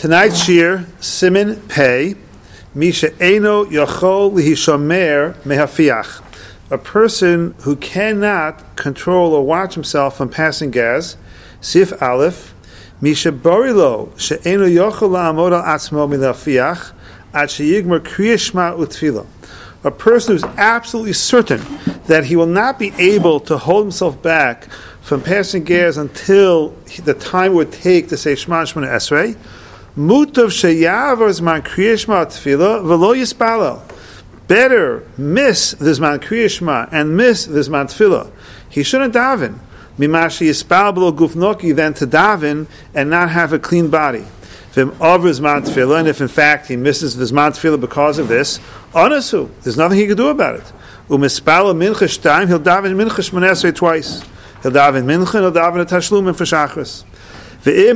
Tonight's shir, Simin Pei, Misha Eino Yachol Lihishomer Mehafiach. A person who cannot control or watch himself from passing gas. Sif Aleph, Misha Borilo She'eino Yachol La'amod Al Atzmo Mehafiach Ad Sheyigmar Kriya Shema U'Tfilah. A person who's absolutely certain that he will not be able to hold himself back from passing gas until the time it would take to say Shema Shemona Esrei. Mutav sheyavar zman kriya shema tefillah v'lo yispalel. Better miss the zman kriya shema and miss the zman tefillah. He shouldn't daven. Mimashi yispal below gufnoki than to daven and not have a clean body. V'im over zman tefillah, and if in fact he misses the zman tefillah because of this, onasu, there's nothing he can do about it. Umispala mincha shtayim, he'll daven mincha shemona esrei twice. He'll daven mincha and he'll daven a tashlumin for shachris. But if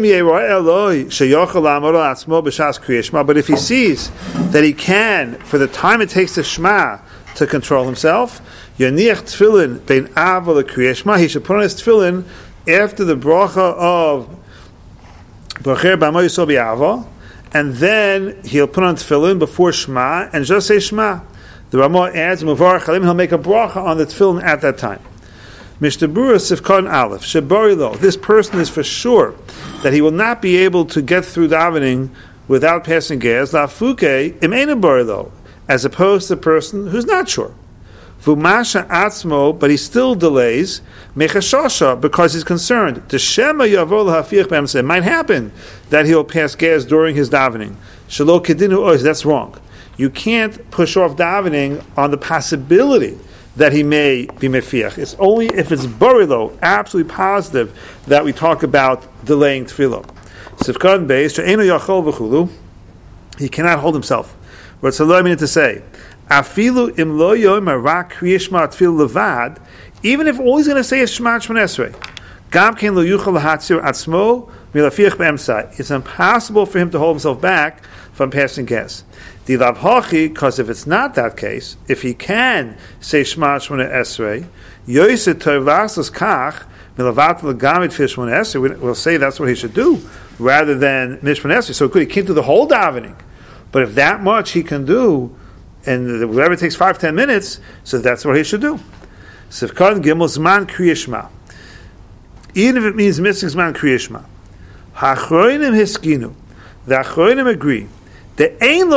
he sees that he can, for the time it takes to Shema, to control himself, he should put on his tefillin after the bracha of Bracher B'Amo Yisrael B'Ava, and then he'll put on tefillin before Shema and just say Shema. The Ramah adds, he'll make a bracha on the tefillin at that time. Mishtabura Sifkon Aleph, Sheborilo, this person is for sure that he will not be able to get through davening without passing gas, Lafuke Imena Borilo, as opposed to the person who's not sure. Vumasha Atzmo, but he still delays, Mechashosha, because he's concerned. Teshema Yavol Hafiach B'Emse, it might happen that he'll pass gas during his davening. Shelo Kedinu Ois, that's wrong. You can't push off davening on the possibility that he may be mefiach. It's only if it's borilo, absolutely positive, that we talk about delaying tefillah. Sifkan beis she'eino yachol v'chulu, he cannot hold himself. What's the meaning to say? Afilu im lo yomer rak kriya shema tefillah levad, even if all he's going to say is Shema Shemona Esrei, gam ken lo yuchol lahatzir atzmo milafiach be'emsai. It's impossible for him to hold himself back from passing gas. Because if it's not that case, if he can say Shema Shemona Esrei, Yoset Tov Lasos Kach Milavat Lagamit Shemona Esrei, we'll say that's what he should do rather than Mishmona Esrei. So good, he can't do the whole davening, but if that much he can do, and whatever takes 5-10 minutes, so that's what he should do. Sifkan Gimel Zman Kriya Shema, even if it means missing Zman Kriya Shema. Hachroinim Hiskinu, the Achroinim agree. You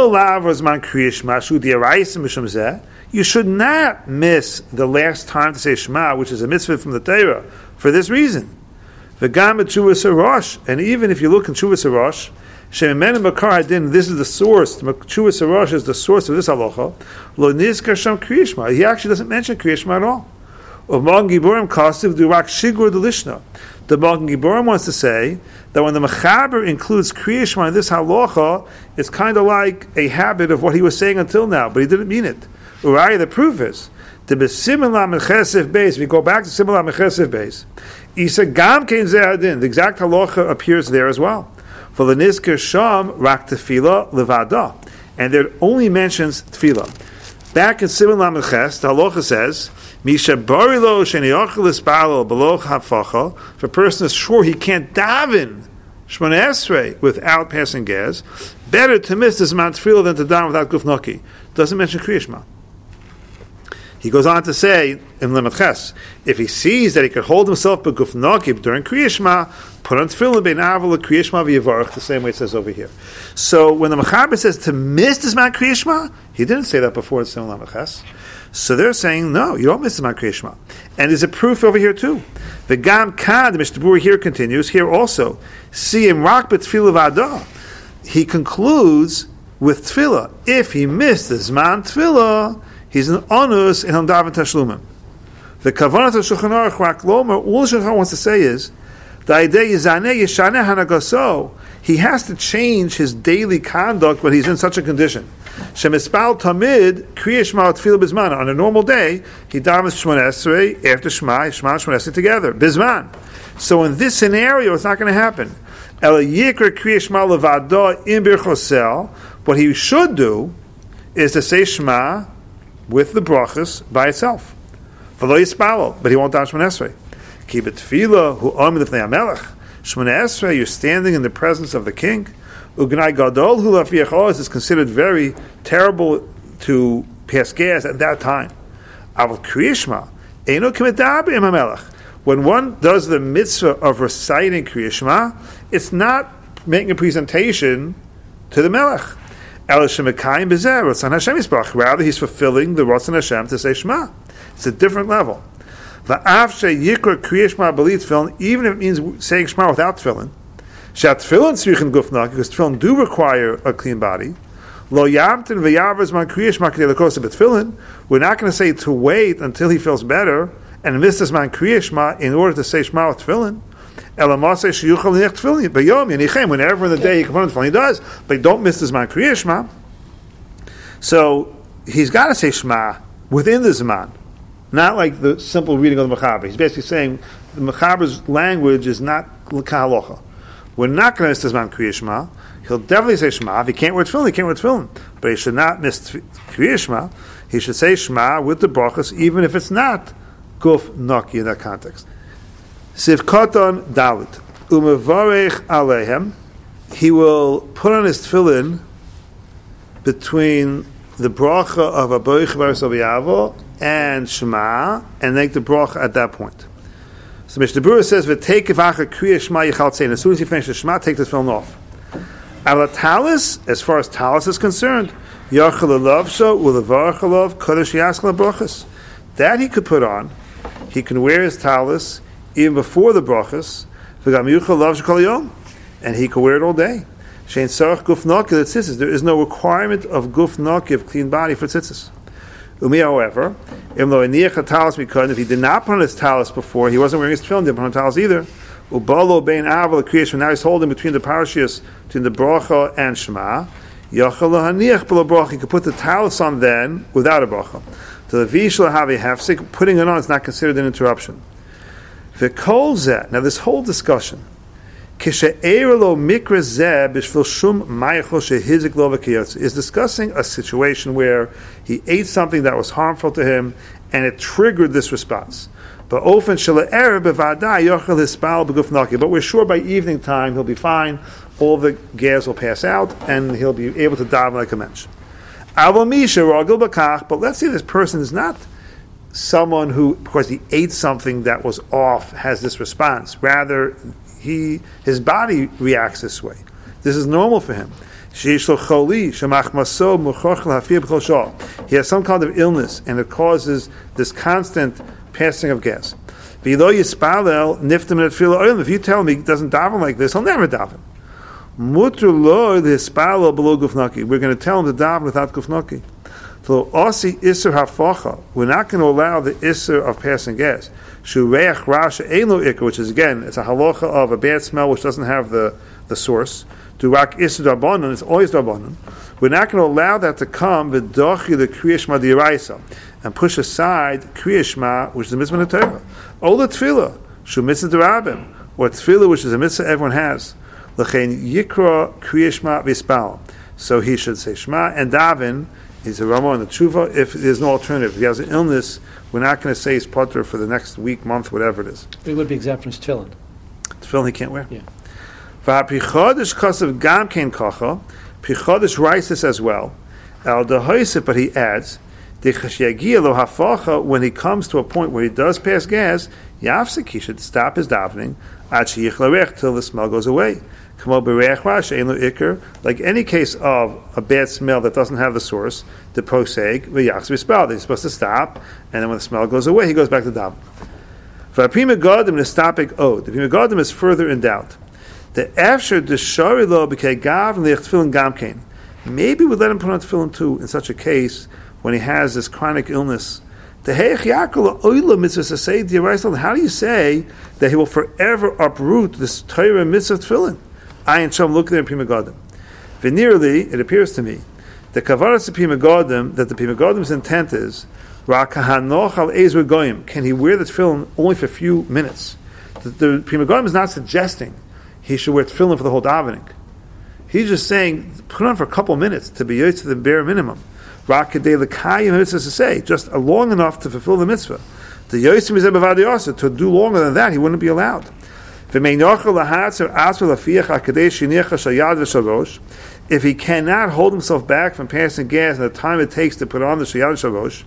should not miss the last time to say Shema, which is a mitzvah from the Torah, for this reason. And even if you look in Chuvas Harosh, this is the source, Chuvas Harosh is the source of this halacha, he actually doesn't mention Kriya Shema at all. The Magen Giborim wants to say that when the Mechaber includes Kriya Shema in this halacha, it's kind of like a habit of what he was saying until now, but he didn't mean it. Uriah, the proof is, we go back to Simon Mechesef Beis. Isa Gam Kein Zehadin, the exact halacha appears there as well. For the Nizker Sham Rak Tefillah Levada, and it only mentions Tefillah. Back in Simon Lameches, the halacha says, Misha Barilo Sheniachel Ispalo Beloch Hafacha. If a person is sure he can't daven Shemona Esrei without passing gas, better to miss this Zman Tefillah than to daven without Gufnoki. Doesn't mention Kriya Shema. He goes on to say in Lamed Ches, if he sees that he could hold himself by Gufnoki during Kriya Shema, put on Tefillah Bein Aval Kriya Shema v'Yivarach, the same way it says over here. So when the Mechaber says to miss this Zman Kriya Shema, he didn't say that before in Simon Lamed Ches. So they're saying, no, you don't miss the Kriya Shema. And there's a proof over here too. The Gam Kad, the Mishtabur here continues, here also, see him rock but Tefillah V'Adah. He concludes with Tefillah. If he missed the Zman Tefillah, he's an onus in Hamdav Tashlumim. The Kavanat HaShulchan Aruch Rak Lomer, all the Shulchan wants to say is, the idea is Yishaneh Hanagaso, he has to change his daily conduct when he's in such a condition. Shemispal Tamid Kriya Shema Tefillah Bizman. On a normal day, he davens Shemona Esrei after Shema Shemona Esrei together Bizman. So in this scenario, it's not going to happen. El Yikra Kriya Shema Levado in Birchosel. What he should do is to say Shema with the brachas by itself. V'lo Yispalo, but he won't daven Shemona Esrei. Ki b'tefillah hu amid l'fnei hamelech. Shemona Esrei, you're standing in the presence of the king. Ugnai gadol hu lafiach oz is considered very terrible to pass gas at that time. Aval Kriya Shema eino k'medaber im hamelech. When one does the mitzvah of reciting Kriya Shema, it's not making a presentation to the Melech. Rather, he's fulfilling the Ratzon Hashem to say Shema. It's a different level. Even if it means saying Shema without tefillin, because tefillin do require a clean body. We're not going to say to wait until he feels better and miss this man Kriya Shema in order to say Shema with tefillin. Whenever in the day he can put on tefillin, he does, but don't miss this man Kriya Shema. So he's got to say Shema within the Zman, not like the simple reading of the Mechaber. He's basically saying the Mechaber's language is not l'kahalocha. We're not going to miss this man Kriya Shema. He'll definitely say Shema. If he can't wear tefillin, he can't wear tefillin. But he should not miss Kriya Shema. He should say Shema with the brachas, even if it's not Guf Naki in that context. Sivkoton Dalit. Umevarech Alehem. He will put on his tefillin between the bracha of Aboich Varis Abiyavo and Shema, and make the bracha at that point. So Mishnah Berurah says, "V'take vacha Kriya Shema yichal tzein." As soon as you finish the Shema, take the tefillin off. Al talis, as far as talis is concerned, yachal alavsho ulevarach alav kodesh yaskal brachas. That he could put on. He can wear his talis even before the brachas. V'gam yuchal alavsho kol yom, and he can wear it all day. Shein sarach guf naki l'tzitzis. There is no requirement of guf naki, of clean body for tzitzis. Umi, however, if he did not put on his talis before, he wasn't wearing his tefillin, didn't put on talis either. Ubalo bein aval Kriya. Now he's holding between the parashiyos, between the bracha and Shema. Yachal lahaniach b'lo bracha. He could put the talis on then without a bracha. To the vishla have a hefsek, putting it on is not considered an interruption. V'kol zeh. Now this whole discussion, is discussing a situation where he ate something that was harmful to him and it triggered this response. But we're sure by evening time he'll be fine, all the gas will pass out, and he'll be able to daven like a mensch. But let's say this person is not someone who, because he ate something that was off, has this response. Rather, his body reacts this way. This is normal for him. He has some kind of illness, and it causes this constant passing of gas. If you tell him he doesn't daven like this, he'll never daven. We're going to tell him to daven without gufnaki. We're not going to allow the isser of passing gas. Which is, again, it's a halacha of a bad smell which doesn't have the source. Durak isser darbanan, it's always darbanan. We're not going to allow that to come v'dochi the Kriya Shema d'iraisa and push aside Kriya Shema, which is a mitzvah in the Torah. Ola tefillah, shu mitzvah d'rabim, or tefillah, which is a mitzvah everyone has. L'chein yikra Kriya Shema v'yispal. So he should say Shema and daven. He's a Rama and a Tshuva. If there's no alternative, if he has an illness, we're not going to say he's potter for the next week, month, whatever it is. He would be exempt from his tefillin. Tefillin he can't wear. Yeah. V'hapichodesh kasav gam kein kacha. Pichodesh writes this as well. Al dehoisef, but he adds, dechash lo hafacha, when he comes to a point where he does pass gas, yafsek, he should stop his davening, ad sheyich larech, till the smell goes away. Like any case of a bad smell that doesn't have the source, the poseg v'yachs v'spal. He's supposed to stop, and then when the smell goes away, he goes back to daven. For a prima godim nestapik od. The prima godim is further in doubt. The after the sharilo became gav and tefillin gamkein. Maybe we let him put on tefillin too in such a case when he has this chronic illness. How do you say that he will forever uproot this Torah mitzvah tefillin? Ayin Shom look there in Prima Godim. Veneerly, it appears to me, the Kavaras of Prima Godim, that the Prima Godim's intent is, Rakahanoch al Ezra Goyim, can he wear the tefillin only for a few minutes? The Prima Godim is not suggesting he should wear tefillin for the whole davening. He's just saying, put on for a couple of minutes to be used to the bare minimum. Rakadei l'kayim mitzvah to say, just long enough to fulfill the mitzvah. The Yosim is to do longer than that, he wouldn't be allowed. If he cannot hold himself back from passing gas in the time it takes to put on the shayad shalosh,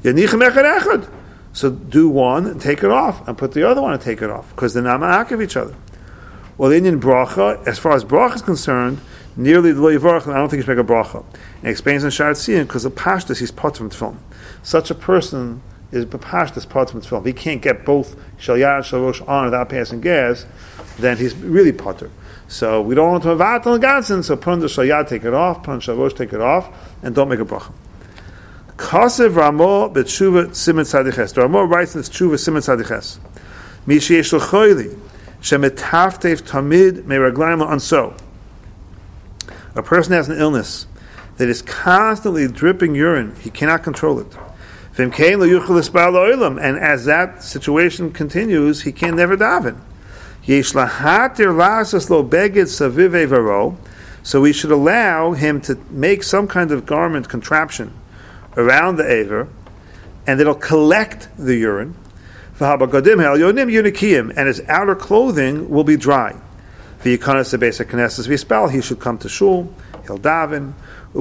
so do one and take it off, and put the other one and take it off, because they're not ma'ak of each other. Well, in bracha, as far as bracha is concerned, nearly the lo yivarach, I don't think he's make a bracha. And he explains in Sha'ar Tzion, because of pashtus, he's part from tefillin. Such a person is pashtus part from tefillin. If he can't get both shayad and shalosh on without passing gas, then he's really potter. So we don't want to avat on the ganzen, so put on the shayad, take it off, put on shalosh, take it off, and don't make a bracha. Kasev Ramo b'tshuva siman tzadiches. The Ramo writes in this tshuva siman tzadiches. Mi sheyesh lo choyli shemetaftev tamid meraglayim anso. A person has an illness that is constantly dripping urine. He cannot control it. And as that situation continues, he can never daven. So we should allow him to make some kind of garment contraption around the aver, and it'll collect the urine. And his outer clothing will be dry. He should come to shul, he'll daven.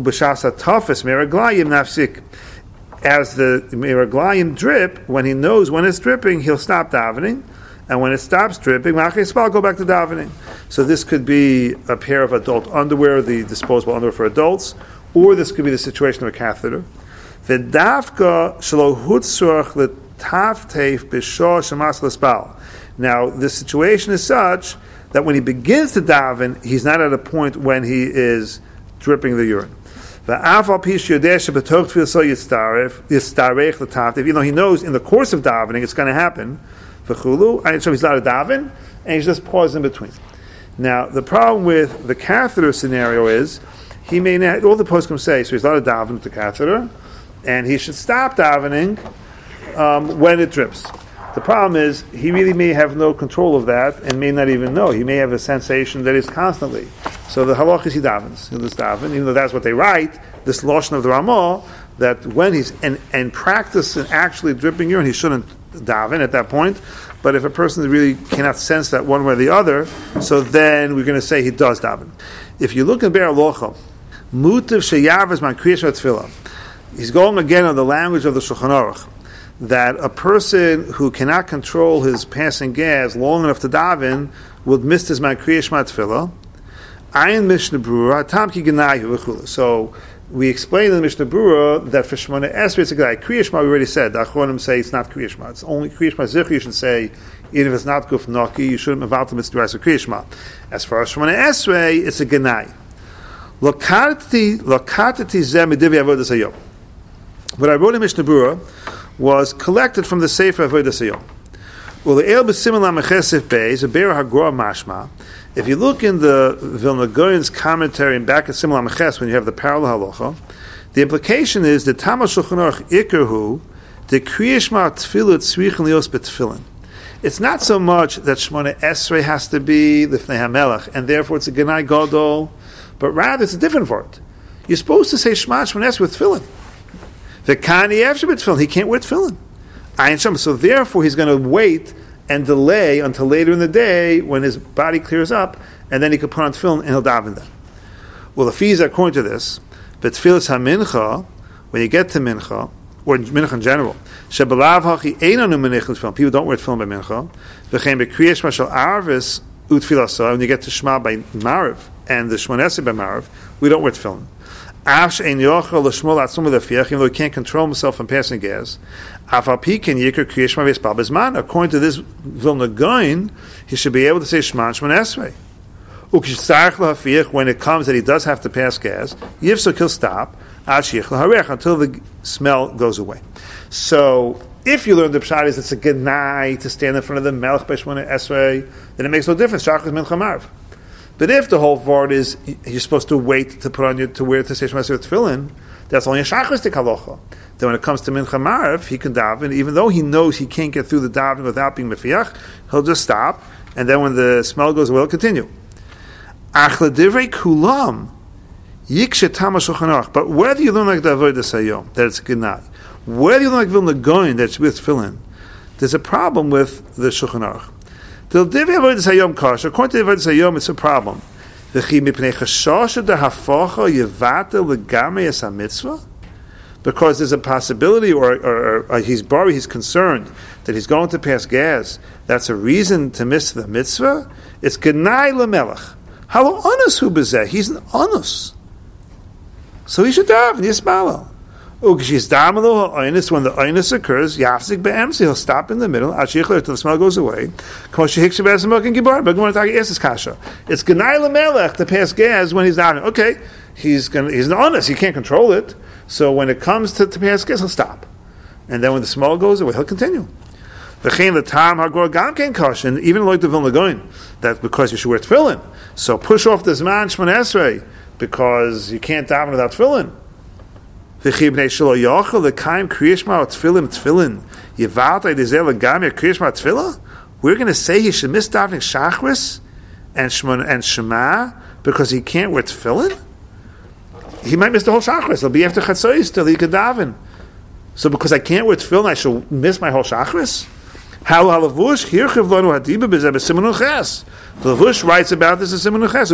As the meraglayim drip, when he knows when it's dripping, he'll stop davening, and when it stops dripping, go back to davening. So this could be a pair of adult underwear, the disposable underwear for adults, or this could be the situation of a catheter. Now, the situation is such that when he begins to daven, he's not at a point when he is dripping the urine. Even though he knows in the course of davening it's going to happen, so he's not a daven, and he's just paused in between. Now, the problem with the catheter scenario is, he may not, all the poskim say, so he's not a daven with the catheter, and he should stop davening when it drips. The problem is, he really may have no control of that, and may not even know. He may have a sensation that is constantly. So the halach is he davens. He'll just daven, even though that's what they write, this lotion of the Ramah, that when he's in practice and actually dripping urine, he shouldn't daven at that point. But if a person really cannot sense that one way or the other, so then we're going to say he does daven. If you look at Be'er Halacha, Mutav sheyavas man kriyash tefillah, he's going again on the language of the Shulchan Aruch, that a person who cannot control his passing gas long enough to daven would miss his man kriyash tefillah. Ayin Mishnah Brura tam ki genayu v'chula. So we explained in the Mishnah Brura that for Shemona Esrei it's a guy. Kriya Shema we already said. The Achronim say it's not Kriya Shema. It's only Kriya Shema Zichri. You should say, even if it's not Guf Naki, you shouldn't have out the mitzvah of Kriya Shema. As far as Shemona Esrei, it's a Genai. Lokatati zeh midivi avodas hayom. What I wrote in Mishnah Brura was collected from the Sefer Avodas Hayom. Well, the El b'siman lamechesef beis a ber hagroa mashma. If you look in the Vilna Gaon's commentary and back at Simon Lameches, when you have the parallel halacha, the implication is that Tama Shulchan Aruch Ikerhu the Kriya Shema Tefillah Tzrichen Lios B'Tefillin. It's not so much that Shemona Esrei has to be Lifnei HaMelech, and therefore it's a Genai Gadol, but rather it's a different word. You're supposed to say Shema Shemona Esrei with Tefillin. The Kani Efsheh B'Tefillin, he can't wear Tefillin. So therefore he's going to wait and delay until later in the day when his body clears up, and then he could put on tefillin and he'll daven them. Well, the fees according to this, but tefillas hamincha, when you get to mincha, or mincha in general, shebalav hachi einanu menichin tefillin. People don't wear tefillin by mincha. V'chein b'kriyas shema shel arvis utfilasa. When you get to shema by mariv and the shemona esrei by mariv, we don't wear tefillin. Even though he can't control himself from passing gas, according to this Vilna Gaon, he should be able to say Shema Shemona Esrei. When it comes that he does have to pass gas, Yifsuk, he'll stop until the smell goes away. So, if you learn the pshat is it's a genai to stand in front of the Melech by Shemona Esrei, then it makes no difference. Shachris Mincha Marv. But if the whole word is you're supposed to wait to put on to wear to say Shema Esrei with tefillin, that's only a shachristic halacha. Then when it comes to mincha marv, he can daven, even though he knows he can't get through the davening without being mefiach, he'll just stop, and then when the smell goes away, he'll continue. Ach l'divrei kulam yikshe tama shulchan aruch. But whether you learn like the avodas hayom, that it's genai, whether you learn like Vilna Gaon, that's with tefillin, there's a problem with the Shulchan Aruch. According to the Avodas Hayom, it's a problem. Because there's a possibility, or he's worried, he's concerned that he's going to pass gas. That's a reason to miss the mitzvah. It's Genai Lamelech. How honest hu bezeh? He's an honest. So he should daven Yismalo. When the oinus occurs, Yafzik be'emsi, he'll stop in the middle, until the smell goes away. It's Genai Lamelech to pass gas when he's davening. Okay, he's an honest, he can't control it. So when it comes to pass gas, he'll stop. And then when the smell goes away, he'll continue. Even like the Vilna Gaon, that's because you should wear tefillin. So push off the Zman Shmon Esrei, because you can't daven without tefillin. We're going to say he should miss davening Shachris and Shema because he can't wear tefillin? He might miss the whole Shachris. It'll be after Chatzos till he can daven. So because I can't wear tefillin, I should miss my whole Shachris? The Lavush writes about this in Siman Ches.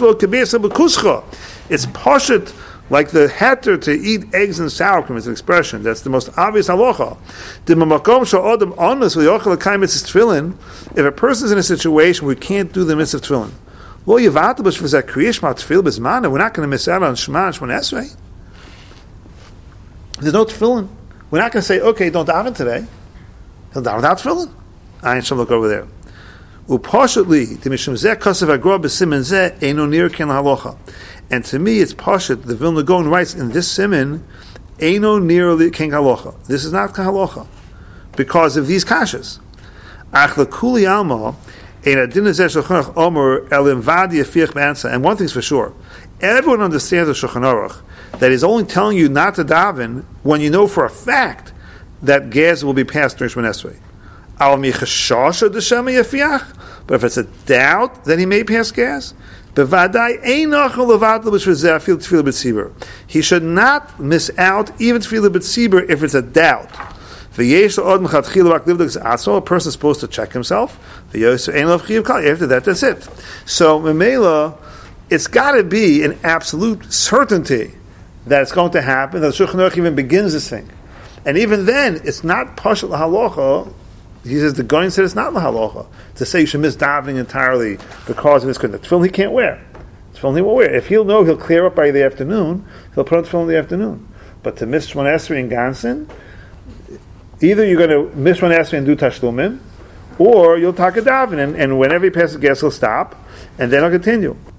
It's poshut, like the heter to eat eggs and sour cream is an expression. That's the most obvious halacha. If a person's in a situation where he can't do the mitzvah of tefillin, we're not going to miss out on Shema and Shmon Esrei. There's no tefillin. We're not going to say, okay, don't daven today. He'll daven without tefillin. I shall look over there. And to me, it's Pashat. The Vilna Gaon writes in this siman, "Eino nearly king halacha." This is not halacha because of these kashas. And one thing's for sure: everyone understands the Shulchan Aruch that he's only telling you not to daven when you know for a fact that gas will be passed during Shemon Esrei. But if it's a doubt that he may pass gas, he should not miss out even tefillah b'tzibur if it's a doubt. A person is supposed to check himself. After that, that's it. So, Memela, it's got to be an absolute certainty that it's going to happen. That the Shulchan Aruch even begins this thing. And even then, it's not pashut lahalocha. He says the Gaon said it's not lahalocha to say you should miss davening entirely because of this. The tefillin he can't wear. Tefillin he won't wear. If he'll know, he'll clear up by the afternoon. He'll put on tefillin in the afternoon. But to miss Shmon Esrei and Gansin, either you're going to miss Shmon Esrei and do tashlumim, or you'll take a daven, and whenever he passes gas, he'll stop, and then he'll continue.